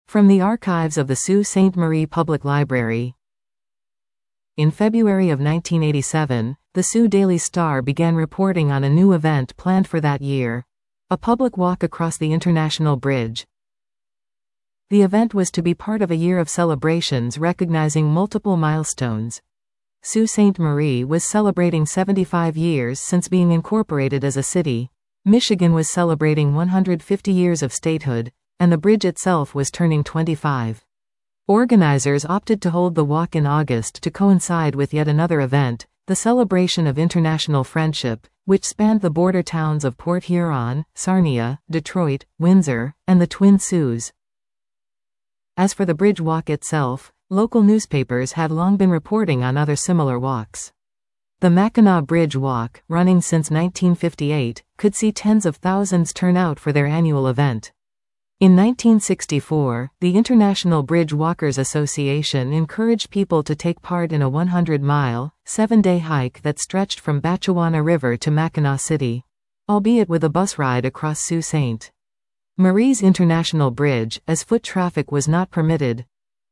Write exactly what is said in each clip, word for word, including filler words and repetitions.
From the archives of the Sault Ste. Marie Public Library. In February of nineteen eighty-seven, the Sault Daily Star began reporting on a new event planned for that year, a public walk across the International Bridge. The event was to be part of a year of celebrations recognizing multiple milestones. Sault Ste. Marie was celebrating seventy-five years since being incorporated as a city, Michigan was celebrating one hundred fifty years of statehood, and the bridge itself was turning twenty-five. Organizers opted to hold the walk in August to coincide with yet another event, the celebration of international friendship, which spanned the border towns of Port Huron, Sarnia, Detroit, Windsor, and the Twin Saults. As for the bridge walk itself, local newspapers had long been reporting on other similar walks. The Mackinac Bridge Walk, running since nineteen fifty-eight, could see tens of thousands turn out for their annual event. In nineteen sixty-four, the International Bridge Walkers Association encouraged people to take part in a one hundred mile, seven-day hike that stretched from Batchewana River to Mackinac City, albeit with a bus ride across Sault Ste. Marie's International Bridge, as foot traffic was not permitted.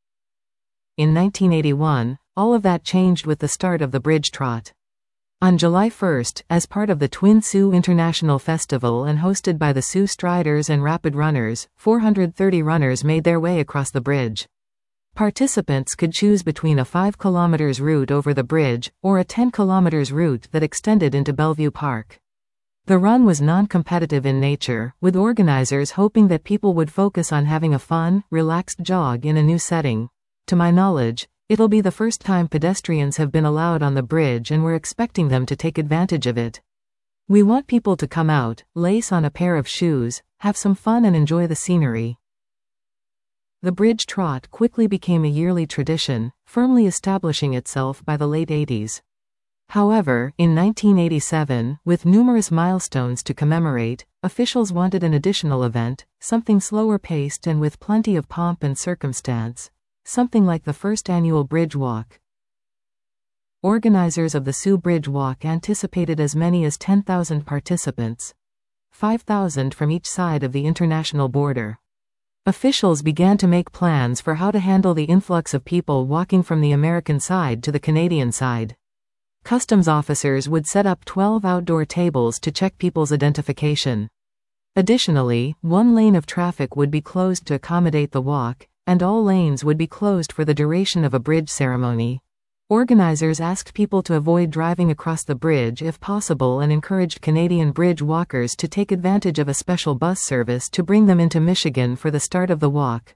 In nineteen eighty-one, all of that changed with the start of the Bridge Trot. On July first, as part of the Twin Sault International Festival and hosted by the Sault Striders and Rapid Runners, four hundred thirty runners made their way across the bridge. Participants could choose between a five kilometer route over the bridge, or a ten kilometer route that extended into Bellevue Park. The run was non-competitive in nature, with organizers hoping that people would focus on having a fun, relaxed jog in a new setting. To my knowledge, it'll be the first time pedestrians have been allowed on the bridge, and we're expecting them to take advantage of it. We want people to come out, lace on a pair of shoes, have some fun and enjoy the scenery. The Bridge Trot quickly became a yearly tradition, firmly establishing itself by the late eighties. However, in nineteen eighty-seven, with numerous milestones to commemorate, officials wanted an additional event, something slower paced and with plenty of pomp and circumstance. Something like the first annual Bridge Walk. Organizers of the Sault Bridge Walk anticipated as many as ten thousand participants, five thousand from each side of the international border. Officials began to make plans for how to handle the influx of people walking from the American side to the Canadian side. Customs officers would set up twelve outdoor tables to check people's identification. Additionally, one lane of traffic would be closed to accommodate the walk, and all lanes would be closed for the duration of a bridge ceremony. Organizers asked people to avoid driving across the bridge if possible and encouraged Canadian bridge walkers to take advantage of a special bus service to bring them into Michigan for the start of the walk.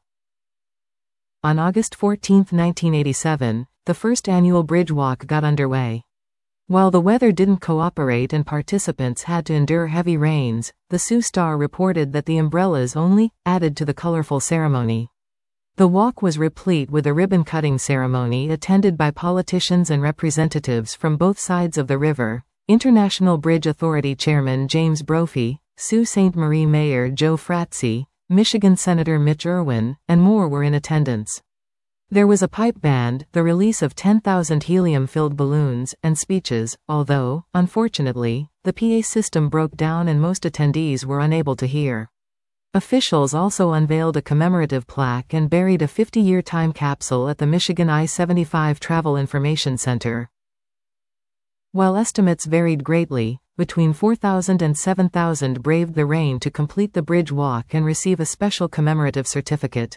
On August fourteenth, nineteen eighty-seven, the first annual Bridge Walk got underway. While the weather didn't cooperate and participants had to endure heavy rains, the Sault Star reported that the umbrellas only added to the colorful ceremony. The walk was replete with a ribbon-cutting ceremony attended by politicians and representatives from both sides of the river. International Bridge Authority Chairman James Brophy, Sault Ste. Marie Mayor Joe Fratzy, Michigan Senator Mitch Irwin, and more were in attendance. There was a pipe band, the release of ten thousand helium-filled balloons, and speeches, although, unfortunately, the P A system broke down and most attendees were unable to hear. Officials also unveiled a commemorative plaque and buried a fifty-year time capsule at the Michigan I seventy-five Travel Information Center. While estimates varied greatly, between four thousand and seven thousand braved the rain to complete the bridge walk and receive a special commemorative certificate.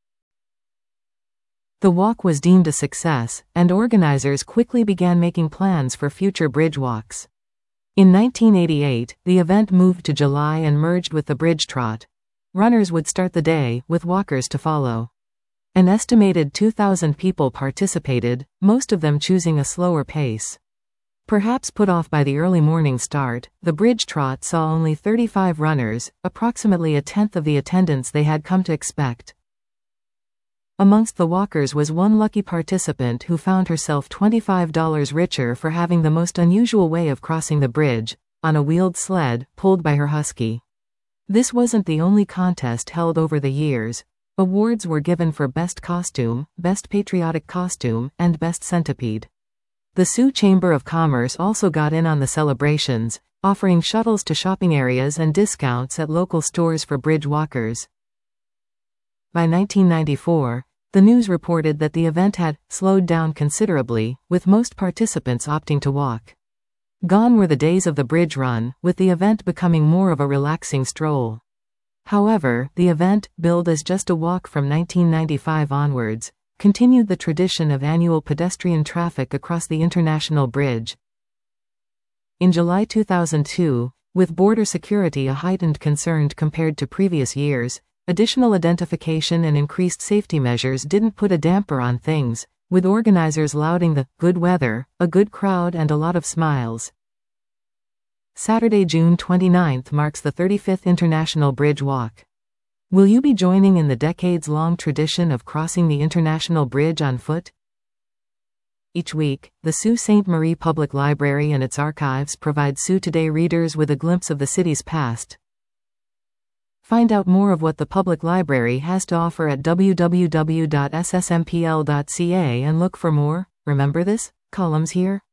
The walk was deemed a success, and organizers quickly began making plans for future bridge walks. In nineteen eighty-eight, the event moved to July and merged with the Bridge Trot. Runners would start the day, with walkers to follow. An estimated two thousand people participated, most of them choosing a slower pace. Perhaps put off by the early morning start, the Bridge Trot saw only thirty-five runners, approximately a tenth of the attendance they had come to expect. Amongst the walkers was one lucky participant who found herself twenty-five dollars richer for having the most unusual way of crossing the bridge, on a wheeled sled, pulled by her husky. This wasn't the only contest held over the years. Awards were given for Best Costume, Best Patriotic Costume, and Best Centipede. The Sault Chamber of Commerce also got in on the celebrations, offering shuttles to shopping areas and discounts at local stores for bridge walkers. By nineteen ninety-four, the news reported that the event had slowed down considerably, with most participants opting to walk. Gone were the days of the bridge run, with the event becoming more of a relaxing stroll. However, the event, billed as just a walk from nineteen ninety-five onwards, continued the tradition of annual pedestrian traffic across the International Bridge. In July two thousand two, with border security a heightened concern compared to previous years, additional identification and increased safety measures didn't put a damper on things, with organizers lauding the good weather, a good crowd and a lot of smiles. Saturday, June twenty-ninth marks the thirty-fifth International Bridge Walk. Will you be joining in the decades-long tradition of crossing the International Bridge on foot? Each week, the Sault Ste. Marie Public Library and its archives provide Sault Today readers with a glimpse of the city's past. Find out more of what the public library has to offer at w w w dot s s m p l dot c a and look for more, remember this, columns here.